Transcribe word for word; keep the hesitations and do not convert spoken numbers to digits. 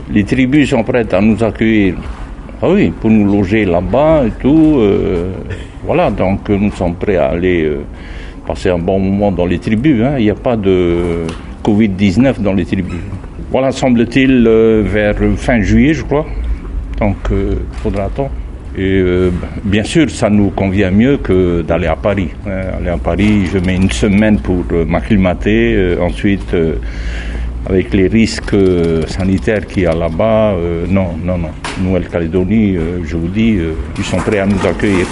Les tribus sont prêtes à nous accueillir. Ah oui, pour nous loger là-bas et tout. Euh, voilà, donc nous sommes prêts à aller euh, passer un bon moment dans les tribus. Hein. Il n'y a pas de covid dix-neuf dans les tribus. Voilà, semble-t-il, euh, vers fin juillet, je crois. Donc, il euh, faudra attendre. Et euh, bien sûr, ça nous convient mieux que d'aller à Paris. Euh, aller à Paris, je mets une semaine pour euh, m'acclimater. Euh, ensuite, euh, avec les risques euh, sanitaires qu'il y a là-bas, euh, non, non, non. Nouvelle-Calédonie, euh, je vous dis, euh, ils sont prêts à nous accueillir.